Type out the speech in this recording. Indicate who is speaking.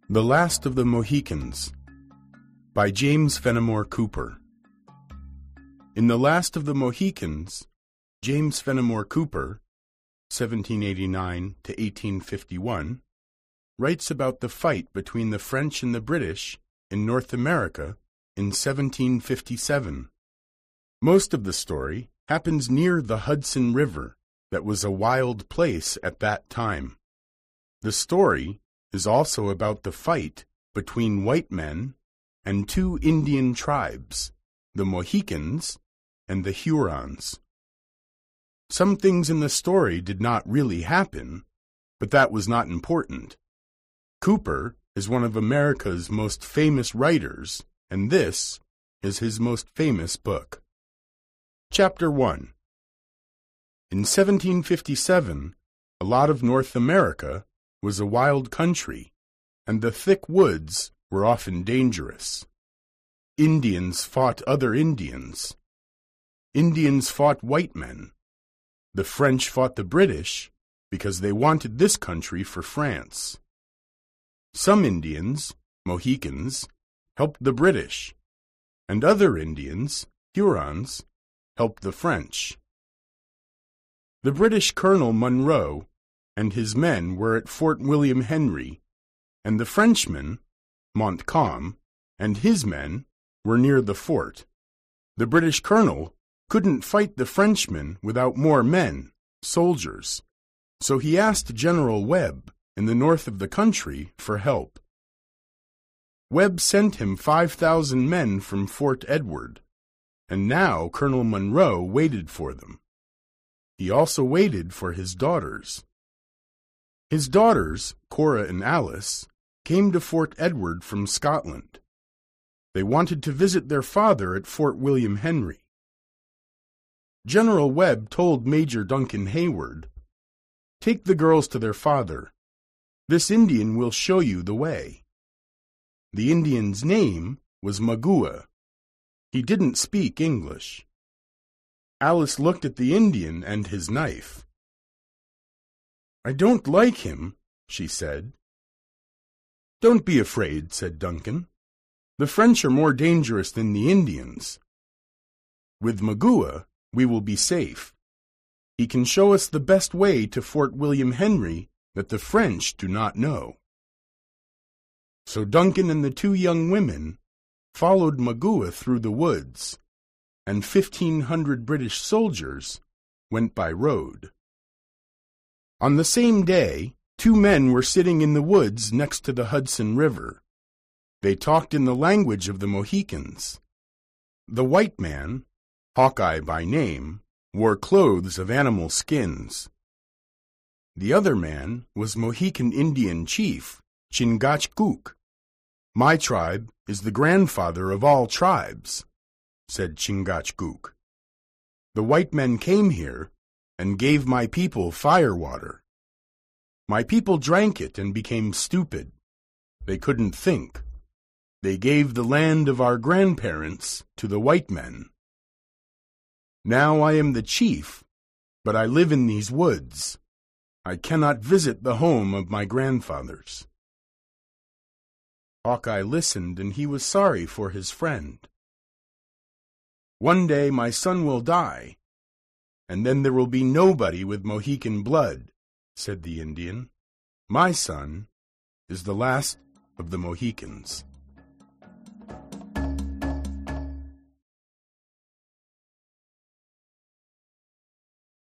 Speaker 1: The Last of the Mohicans by James Fenimore Cooper. In The Last of the Mohicans, James Fenimore Cooper, 1789 to 1851, writes about the fight between the French and the British in North America in 1757. Most of the story happens near the Hudson River, that was a wild place at that time. The story is also about the fight between white men and two Indian tribes, the Mohicans and the Hurons. Some things in the story did not really happen, but that was not important. Cooper is one of America's most famous writers, and this is his most famous book. Chapter 1. In 1757, a lot of North America was a wild country, and the thick woods were often dangerous. Indians fought other Indians. Indians fought white men. The French fought the British because they wanted this country for France. Some Indians, Mohicans, helped the British, and other Indians, Hurons, helped the French. The British Colonel Monro and his men were at Fort William Henry, and the Frenchman, Montcalm, and his men were near the fort. The British colonel couldn't fight the Frenchmen without more men, soldiers, so he asked General Webb in the north of the country for help. Webb sent him 5,000 men from Fort Edward, and now Colonel Monro waited for them. He also waited for his daughters. His daughters, Cora and Alice, came to Fort Edward from Scotland. They wanted to visit their father at Fort William Henry. General Webb told Major Duncan Hayward, "Take the girls to their father. This Indian will show you the way." The Indian's name was Magua. He didn't speak English. Alice looked at the Indian and his knife. "I don't like him," she said. "Don't be afraid," said Duncan. "The French are more dangerous than the Indians. With Magua, we will be safe. He can show us the best way to Fort William Henry that the French do not know." So Duncan and the two young women followed Magua through the woods, and 1,500 British soldiers went by road. On the same day, two men were sitting in the woods next to the Hudson River. They talked in the language of the Mohicans. The white man, Hawkeye by name, wore clothes of animal skins. The other man was Mohican Indian chief Chingachgook. "My tribe is the grandfather of all tribes," said Chingachgook. "The white men came here and gave my people firewater. My people drank it and became stupid. They couldn't think. They gave the land of our grandparents to the white men. Now I am the chief, but I live in these woods. I cannot visit the home of my grandfathers." Hawkeye listened, and he was sorry for his friend. "One day my son will die, and then there will be nobody with Mohican blood," said the Indian. "My son is the last of the Mohicans."